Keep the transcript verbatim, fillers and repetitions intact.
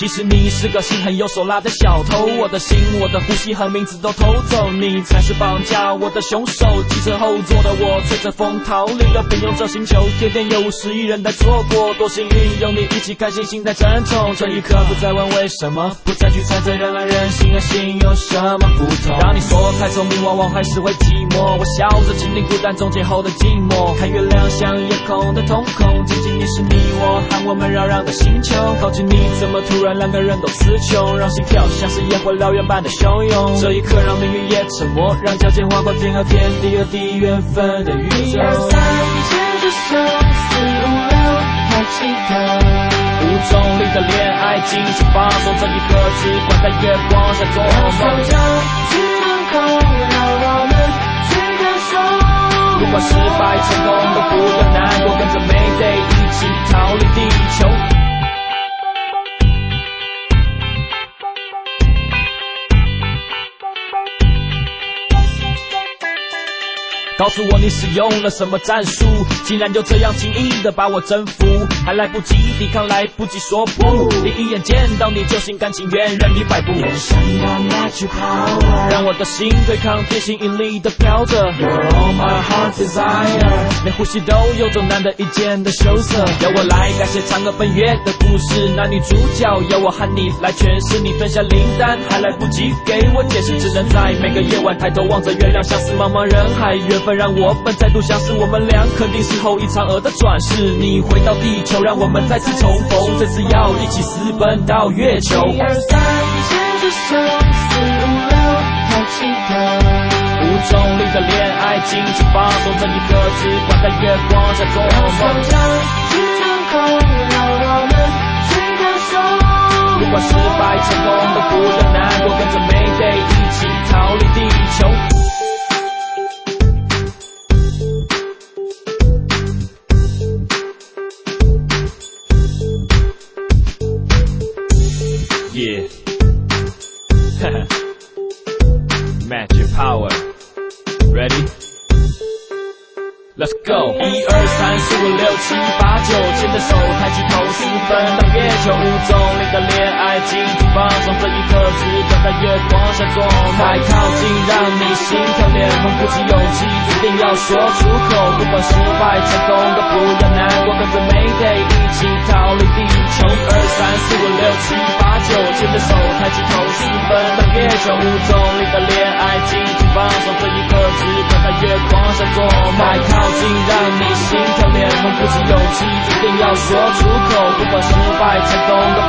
其实你是个心狠又手辣的小偷，我的心我的呼吸和名字都偷走，你才是绑架我的凶手。汽车后座的我吹着风逃离了平庸这星球，天天有五十亿人在错过，多幸运有你一起开心，心在沉重。这一刻不再问为什么，不再去猜测人来人心和心有什么不同。当你说太聪明往往还是会寂寞，我笑着经历孤单终结后的寂寞，看月亮像夜空的瞳孔，仅仅你是你我和我们扰攘的星球，靠近你怎么突然两个人都词穷，让心跳像是烟火燎原般的汹涌。这一刻让命运也沉默，让交界划过天和天地和地缘分的宇宙。 一二三，牵着手，四五六，抬起头。 无重力的恋爱，尽情放松，这一刻只关在月光下做梦。 手掌去能够让我们去感受。 不管失败成功都不要难过，跟着 Mayday 一起逃离地球。告诉我你使用了什么战术，竟然就这样轻易的把我征服，还来不及抵抗，来不及说不，第一眼见到你就心甘情愿任你摆布， 也想要 Magic Power， 让我的心对抗地心引力的飘着。 You're all my heart desire， 连呼吸都有种难得一见的羞涩。由我来改写嫦娥奔月的故事，男女主角由我和你来诠释，你分享灵丹还来不及给我解释，只能在每个夜晚抬头望着月亮，相思茫茫人海，缘分让我们再度相识，我们俩肯定是后一嫦娥的转世。你回到地球，让我们再次重逢，这次要一起私奔到月球。 一二三，牵着手，四五六，抬起头。 无重力的恋爱，尽情放松，这一刻只关在月光下做梦。 手掌只能够让我们去感受。 不管失败成功都不要难过，跟着 Mayday 一起逃离地球。Yeah, Magic Power, ready? Let's go! 一二三四五六七八九，牵着手抬起头，私奔到月球。无重力的恋爱，尽情放松，这一刻只关在月光下做梦。太靠近，让你心跳脸红，鼓起勇气，一定要说出口。不管失败成功都不要难过，跟着 Mayday 一起逃离地球。二三四五六七八九，牵着手抬起头，私奔到月球。无重力的恋爱，尽情放松，这一刻只关在月光下做梦。太靠近，让你心跳脸红，鼓起勇气，一定要说出口。不管失败成功都